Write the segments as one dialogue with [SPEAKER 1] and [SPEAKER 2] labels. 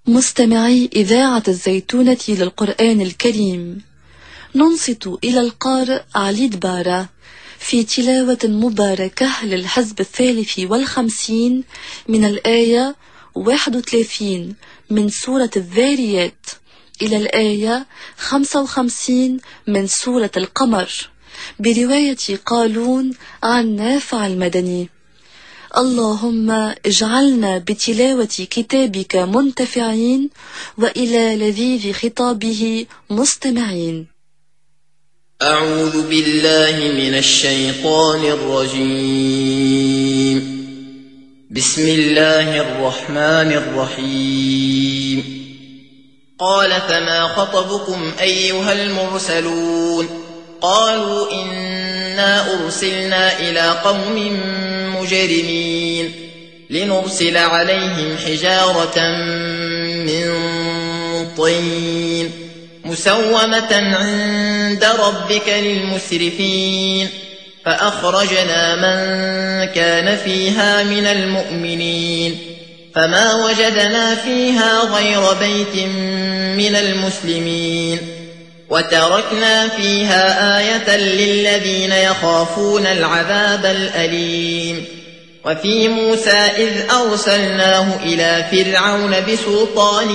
[SPEAKER 1] مستمعي إذاعة الزيتونة للقرآن الكريم، ننصت إلى القارئ علي دبارة في تلاوة مباركة للحزب 53 من الآية 31 من سورة الذاريات إلى الآية 55 من سورة القمر، برواية قالون عن نافع المدني. اللهم اجعلنا بتلاوة كتابك منتفعين وإلى لذيذ خطابه مستمعين.
[SPEAKER 2] أعوذ بالله من الشيطان الرجيم. بسم الله الرحمن الرحيم. قال فما خطبكم أيها المرسلون؟ قالوا إنا أرسلنا إلى قوم مجرمين لنرسل عليهم حجارة من طين مسومة عند ربك للمسرفين، فأخرجنا من كان فيها من المؤمنين فما وجدنا فيها غير بيت من المسلمين، وتركنا فيها آية للذين يخافون العذاب الأليم. وفي موسى إذ أرسلناه إلى فرعون بسلطان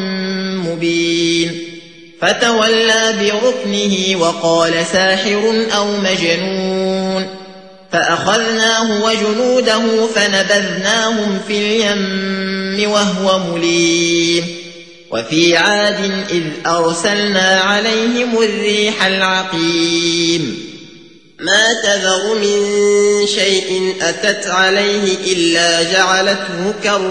[SPEAKER 2] مبين فتولى بركنه وقال ساحر أو مجنون، فأخذناه وجنوده فنبذناهم في اليم وهو مليم. وفي عاد إذ أرسلنا عليهم الريح العقيم ما تذر من شيء أتت عليه إلا جعلته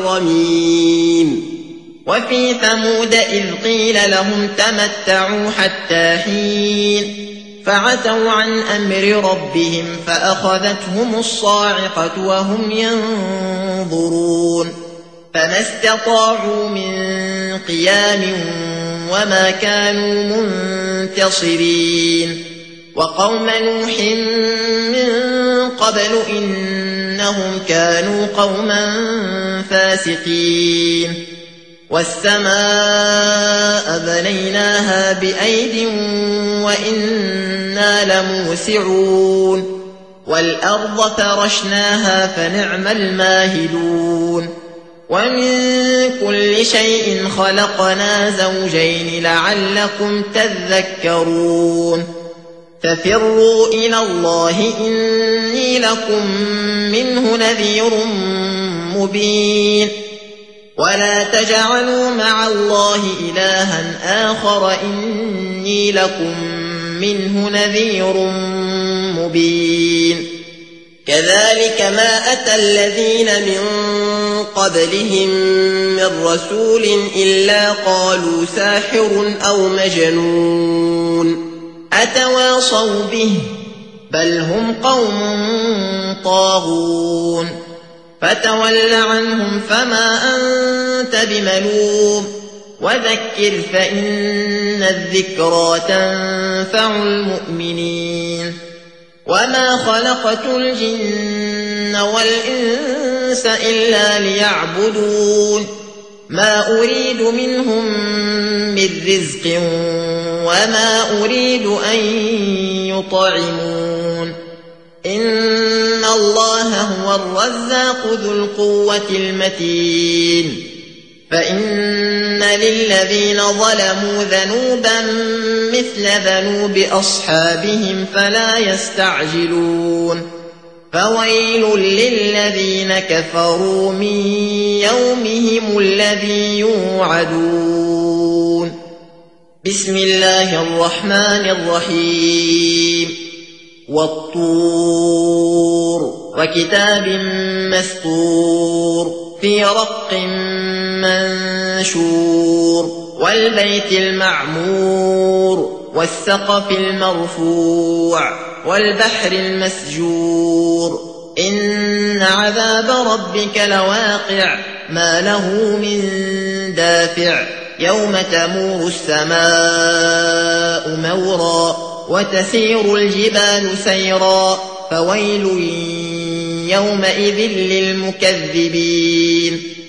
[SPEAKER 2] كالرميم. وفي ثمود إذ قيل لهم تمتعوا حتى حين فعتوا عن أمر ربهم فأخذتهم الصاعقة وهم ينظرون، فما استطاعوا من قيام وما كانوا منتصرين. وقوم نوح من قبل إنهم كانوا قوما فاسقين. والسماء بنيناها بأيد وإنا لموسعون، والأرض فرشناها فنعم الماهدون. ومن كل شيء خلقنا زوجين لعلكم تذكرون. ففروا إلى الله إني لكم منه نذير مبين. ولا تجعلوا مع الله إلها آخر إني لكم منه نذير مبين. كذلك ما أتى الذين من قبلهم من رسول إلا قالوا ساحر أو مجنون أتواصوا به بل هم قوم طاغون. فتول عنهم فما أنت بملوم وذكر فإن الذكرى تنفع المؤمنين. وما خلقت الجن والإنس إلا ليعبدون ما أريد منهم من رزق وما أريد أن يطعمون. إن الله هو الرزاق ذو القوة المتين. فإن للذين ظلموا ذنوبا مثل ذنوب أصحابهم فلا يستعجلون. فويل للذين كفروا من يومهم الذي يوعدون. بسم الله الرحمن الرحيم. والطور وكتاب مسطور في رق منشور والبيت المعمور والسقف المرفوع والبحر المسجور. إن عذاب ربك لواقع ما له من دافع. يوم تمور السماء مورا وتسير الجبال سيرا. فويل يومئذ للمكذبين.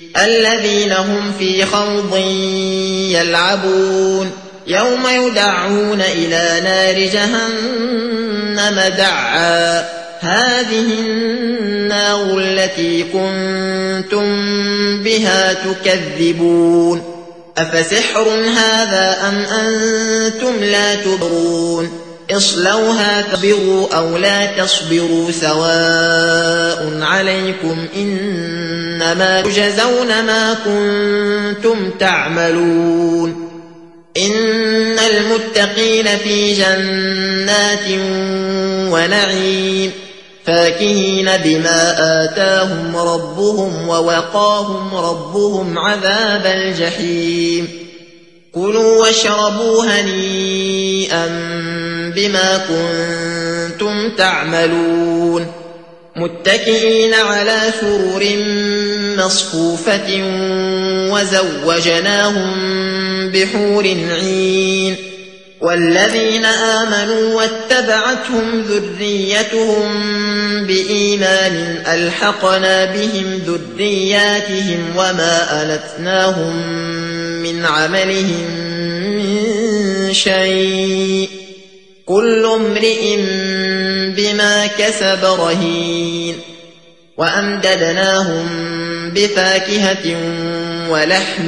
[SPEAKER 2] الذين هم في خوض يلعبون يوم يدعون إلى نار جهنم دعا هذه النار التي كنتم بها تكذبون أفسحر هذا أم أنتم لا تبصرون اصلوها تصبروا أو لا تصبروا سواء عليكم إنما تجزون ما كنتم تعملون إن المتقين في جنات ونعيم فاكهين بما آتاهم ربهم ووقاهم ربهم عذاب الجحيم كلوا واشربوا هنيئا بما كنتم تعملون متكئين على سرر مصفوفة وزوجناهم بحور عين والذين آمنوا واتبعتهم ذريتهم بإيمان ألحقنا بهم ذرياتهم وما ألتناهم من عملهم من شيء كل امرئ بما كسب رهين وأمددناهم بفاكهة ولحم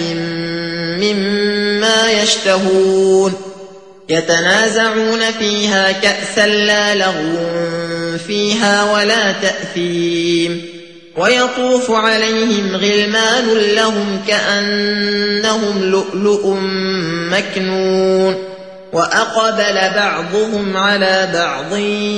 [SPEAKER 2] مما يشتهون يتنازعون فيها كأسا لا لغو فيها ولا تأثيم ويطوف عليهم غلمان لهم كأنهم لؤلؤ مكنون وأقبل بعضهم على بعض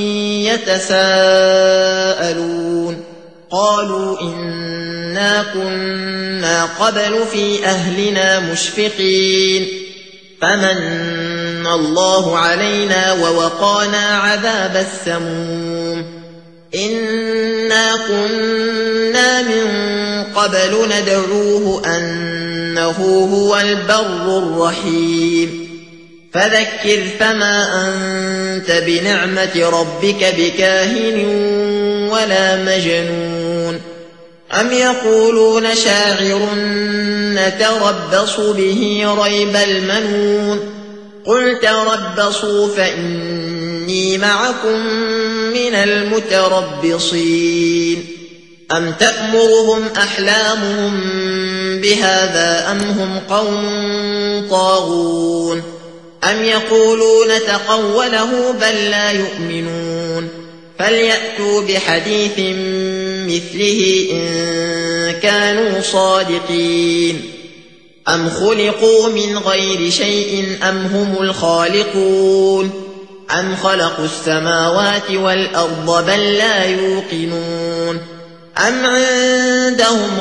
[SPEAKER 2] يتساءلون قالوا إنا كنا قبل في أهلنا مشفقين فمن الله علينا ووقانا عذاب السموم إنا كنا من قبل ندعوه أنه هو البر الرحيم فذكر فما أنت بنعمة ربك بكاهن ولا مجنون أم يقولون شاعر نتربص به ريب المنون قل تربصوا فإني معكم من المتربصين أم تأمرهم أحلامهم بهذا أم هم قوم طاغون أم يقولون تقوله بل لا يؤمنون فليأتوا بحديث مثله إن كانوا صادقين أم خلقوا من غير شيء أم هم الخالقون أم خلقوا السماوات والأرض بل لا يوقنون أم عندهم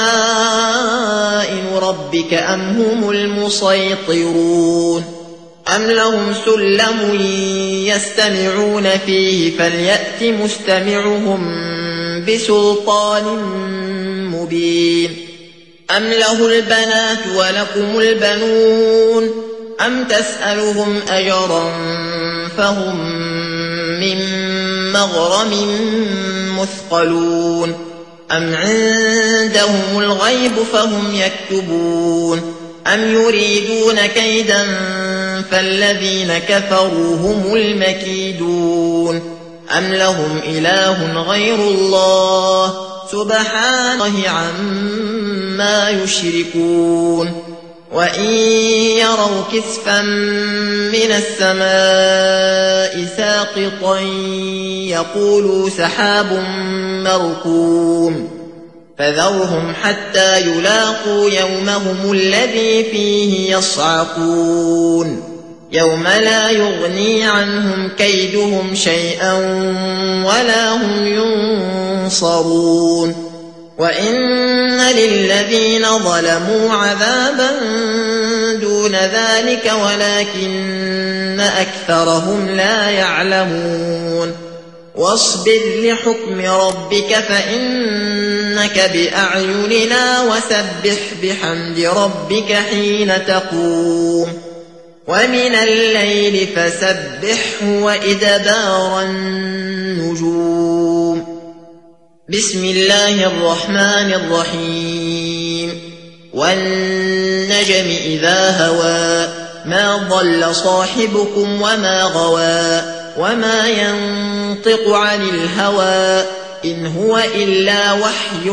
[SPEAKER 2] خزائن ربك أم هم المسيطرون أم لهم سلم يستمعون فيه فليأت مستمعهم بسلطان مبين أم له البنات ولكم البنون أم تسألهم أجرا فهم من مغرم مثقلون أم عندهم الغيب فهم يكتبون أم يريدون كيدا فالذين كفروا هم المكيدون أم لهم إله غير الله سبحانه عما يشركون وإن يروا كسفا من السماء ساقطا يقولوا سحاب مركوم فذرهم حتى يلاقوا يومهم الذي فيه يصعقون يوم لا يغني عنهم كيدهم شيئا ولا هم ينصرون وإن للذين ظلموا عذابا دون ذلك ولكن أكثرهم لا يعلمون واصبر لحكم ربك فإنك بأعيننا وسبح بحمد ربك حين تقوم ومن الليل فسبحه وإدبار النجوم بسم الله الرحمن الرحيم والنجم إذا هوى ما ضل صاحبكم وما غوى وما ينطق عن الهوى إن هو إلا وحي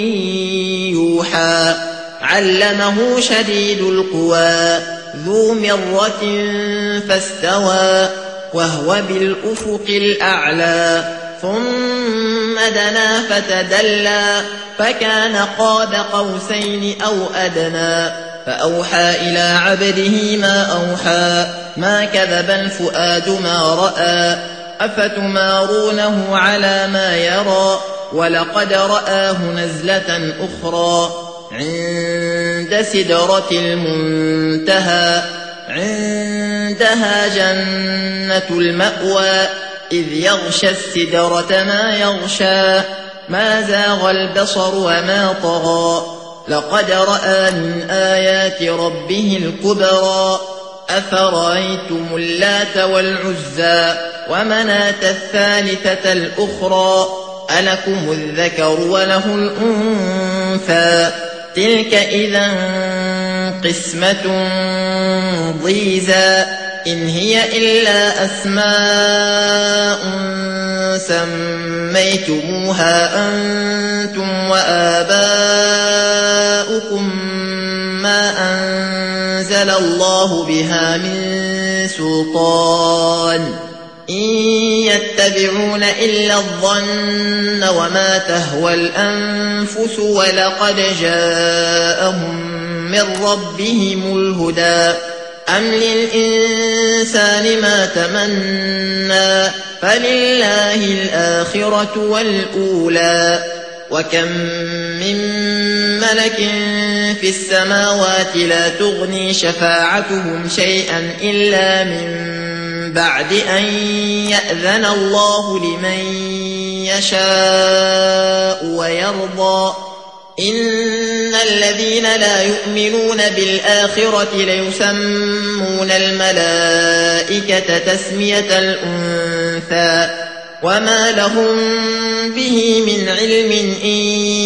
[SPEAKER 2] يوحى علمه شديد القوى ذو مرة فاستوى وهو بالأفق الأعلى ثم دنا فتدلى فكان قاب قوسين أو أدنى فأوحى إلى عبده ما أوحى ما كذب الفؤاد ما رأى أفتمارونه على ما يرى ولقد رآه نزلة أخرى عند سدرة المنتهى عندها جنة المأوى إذ يغشى السدرة ما يغشى ما زاغ البصر وما طغى لقد رأى من آيات ربه الكبرى أفرأيتم اللات والعزى ومناة الثالثة الأخرى ألكم الذكر وله الأنثى تلك إذا قسمة ضيزى إن هي إلا أسماء سميتموها أنتم وآباؤكم ما أنزل الله بها من سلطان إن يتبعون إلا الظن وما تهوى الأنفس ولقد جاءهم من ربهم الهدى أم للإنسان ما تمنى فلله الآخرة والأولى وكم من ملك في السماوات لا تغني شفاعتهم شيئا إلا من بعد أن يأذن الله لمن يشاء ويرضى إن الذين لا يؤمنون بالآخرة ليسمون الملائكة تسمية الأنثى وما لهم به من علم إن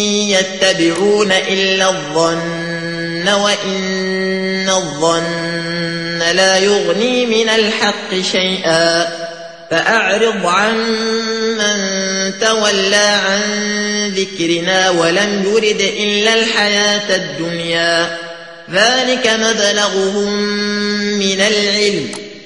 [SPEAKER 2] يتبعون إلا الظن وإن الظن لا يغني من الحق شيئا فأعرض عن من تولى عن ذكرنا ولم يرد إلا الحياة الدنيا ذلك مبلغهم من العلم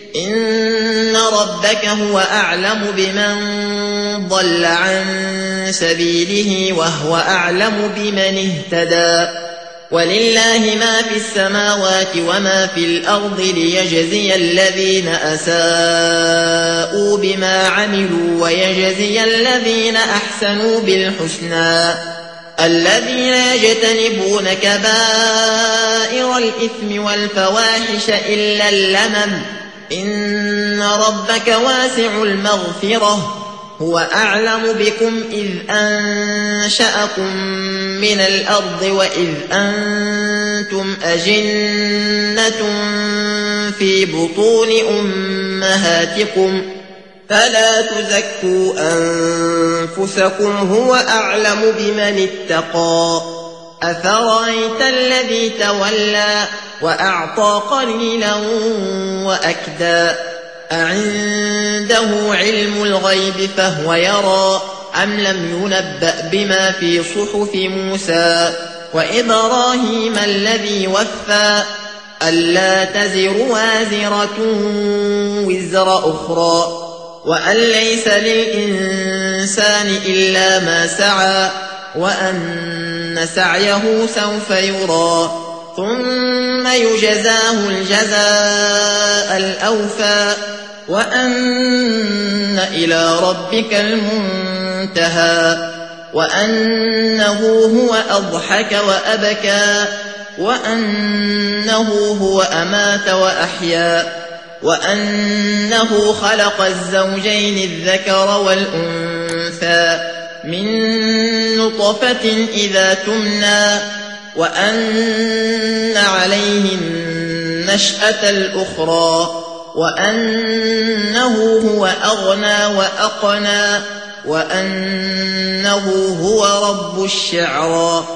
[SPEAKER 2] إن ربك هو أعلم بمن ضل عن سبيله وهو أعلم بمن اهتدى ولله ما في السماوات وما في الأرض ليجزي الذين أساءوا بما عملوا ويجزي الذين أحسنوا بالحسنى الذين يجتنبون كبائر الإثم والفواحش إلا اللمم إن ربك واسع المغفرة هو أعلم بكم إذ أنشأكم من الأرض وإذ أنتم أجنة في بطون أمهاتكم فلا تزكوا أنفسكم هو أعلم بمن اتقى أفرأيت الذي تولى وأعطى قليلا وأكدى أعنده علم الغيب فهو يرى أم لم ينبأ بما في صحف موسى وإبراهيم الذي وفى ألا تزر وازرة وزر أخرى وأن ليس للإنسان إلا ما سعى وأن سعيه سوف يرى ثم يجزاه الجزاء الأوفى وأن إلى ربك المنتهى وأنه هو أضحك وأبكى وأنه هو أمات وأحيا وأنه خلق الزوجين الذكر والأنثى من نطفة إذا تمنى وأن عليه النشأة الأخرى وأنه هو أغنى وأقنى وأنه هو رب الشعرى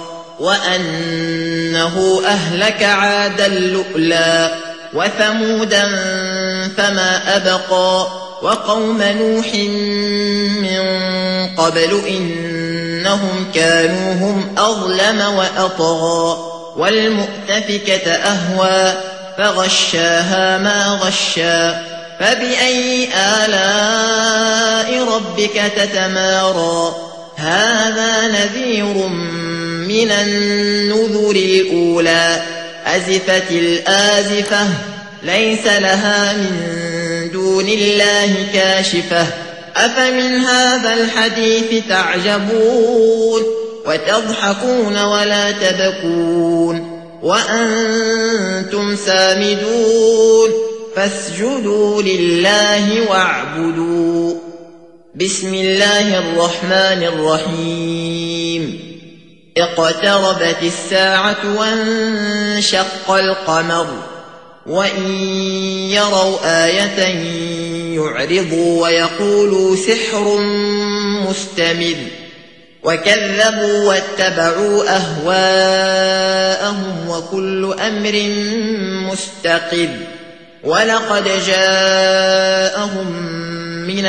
[SPEAKER 2] وأنه أهلك عادا الأولى وثمودا فما أبقى وقوم نوح من قبل إنهم كانوا هم أظلم وأطغى والمؤتفكة أهوى فغشاها ما غشى فبأي آلاء ربك تتمارى هذا نذير من النذر الأولى أزفت الآزفة ليس لها من دون الله كاشفة أفمن هذا الحديث تعجبون وتضحكون ولا تبكون وأنتم سامدون فاسجدوا لله واعبدوا بسم الله الرحمن الرحيم اقتربت الساعة وانشق القمر وإن يروا آية يعرضوا ويقولوا سحر مستمر وكذبوا واتبعوا أهواءهم وكل أمر مستقر ولقد جاءهم من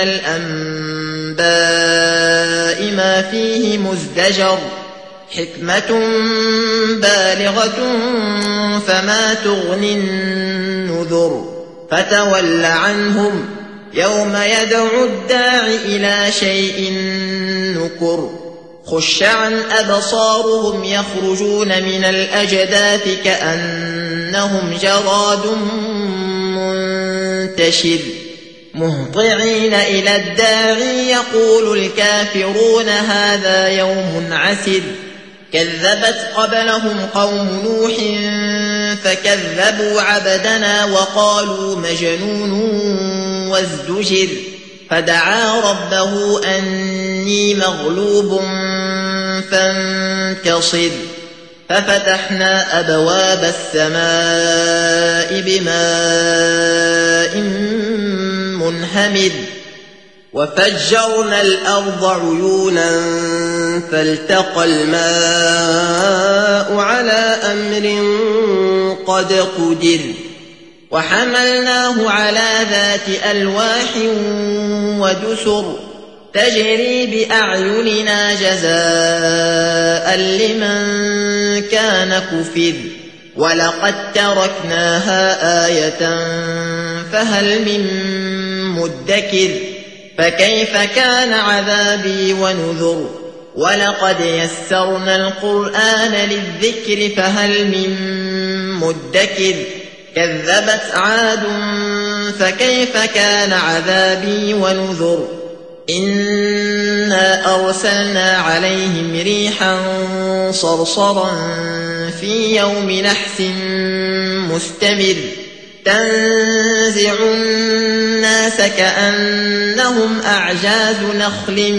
[SPEAKER 2] الأنباء ما فيه مزدجر حكمة بالغة فما تغني النذر فتول عنهم يوم يدعو الداع إلى شيء نكر خش عن أبصارهم يخرجون من الأجداث كأنهم جراد منتشر مهطعين إلى الداعي يقول الكافرون هذا يوم عسر كذبت قبلهم قوم نوح فكذبوا عبدنا وقالوا مجنون وازدجر فدعا ربه أني مغلوب فانتصر ففتحنا أبواب السماء بماء منهمر وفجرنا الأرض عيونا فالتقى الماء على أمر قد قدر وحملناه على ذات ألواح ودسر تجري بأعيننا جزاء لمن كان كفر ولقد تركناها آية فهل من مدكر فكيف كان عذابي ونذر ولقد يسرنا القرآن للذكر فهل من مدكر كذبت عاد فكيف كان عذابي ونذر إنا أرسلنا عليهم ريحا صرصرا في يوم نحس مستمر تنزع الناس كأنهم أعجاز نخل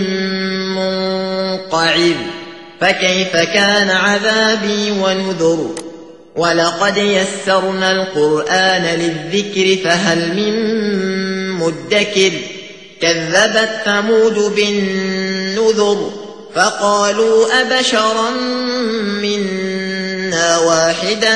[SPEAKER 2] منقعر فكيف كان عذابي ونذر ولقد يسرنا القرآن للذكر فهل من مدكر كذبت ثمود بالنذر فقالوا أبشرا منا واحدا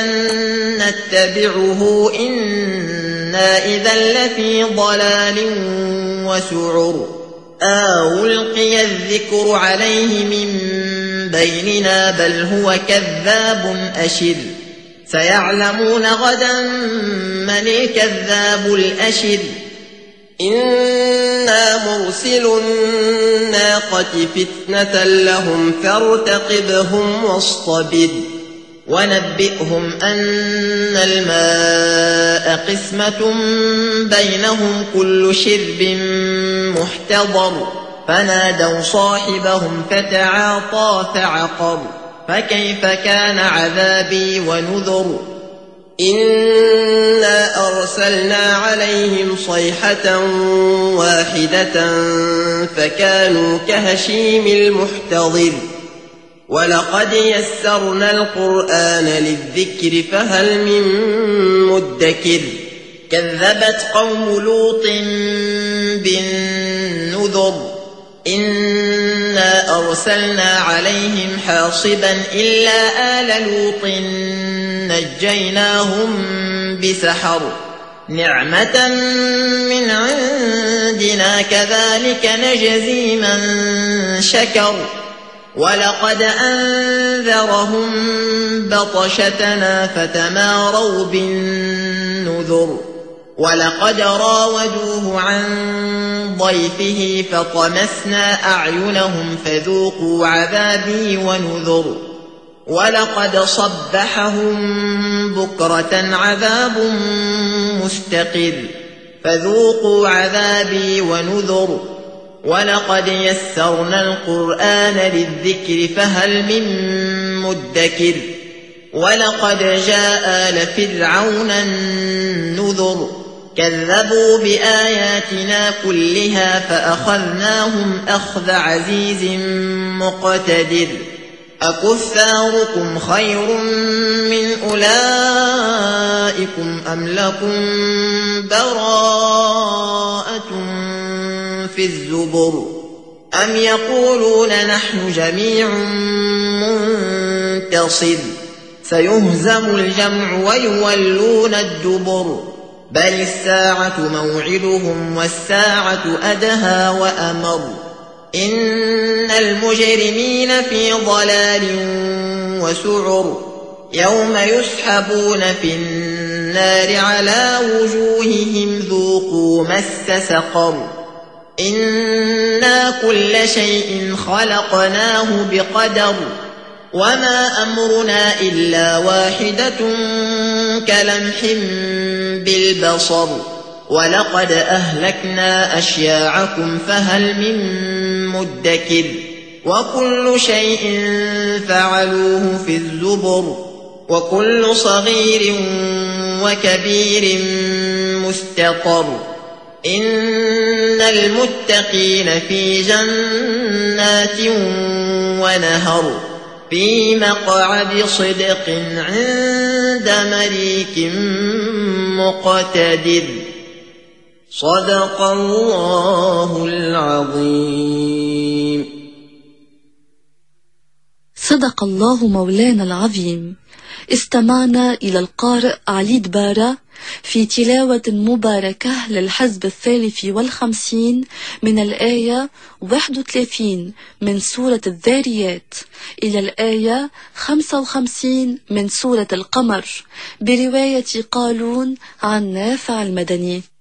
[SPEAKER 2] نتبعه إنا إذا لفي ضلال وسعر ألقي الذكر عليه من بيننا بل هو كذاب أشر سيعلمون غدا من الكذاب الأشر إنا مرسل الناقة فتنة لهم فارتقبهم واصطبر ونبئهم أن الماء قسمة بينهم كل شرب محتضر فنادوا صاحبهم فتعاطى فعقر فكيف كان عذابي ونذر إنا أرسلنا عليهم صيحة واحدة فكانوا كهشيم المحتضر ولقد يسرنا القرآن للذكر فهل من مدكر كذبت قوم لوط بالنذر إنا أرسلنا عليهم حاصبا إلا آل لوط نجيناهم بسحر نعمة من عندنا كذلك نجزي من شكر ولقد أنذرهم بطشتنا فتماروا بالنذر ولقد راودوه عن ضيفه فطمسنا أعينهم فذوقوا عذابي ونذر ولقد صبحهم بكرة عذاب مستقر فذوقوا عذابي ونذر ولقد يسرنا القرآن للذكر فهل من مدكر ولقد جاء آل فرعون النذر كذبوا بآياتنا كلها فأخذناهم أخذ عزيز مقتدر أكفاركم خير من أولئكم أم لكم براءة في الزبر أم يقولون نحن جميع منتصر سيهزم الجمع ويولون الدبر بل الساعة موعدهم والساعة أدهى وأمر إن المجرمين في ضلال وسعر يوم يسحبون في النار على وجوههم ذوقوا مس سقر إنا كل شيء خلقناه بقدر وما أمرنا إلا واحدة كلمح بالبصر ولقد أهلكنا أشياعكم فهل من مدكر وكل شيء فعلوه في الزبر وكل صغير وكبير مستقر إن المتقين في جنات ونهر في مقعد صدق عند مليك مقتدر صدق الله العظيم.
[SPEAKER 1] صدق الله مولانا العظيم. استمعنا إلى القارئ علي دبارة في تلاوة مباركة للحزب 53 من الآية 31 من سورة الذاريات إلى الآية 55 من سورة القمر برواية قالون عن نافع المدني.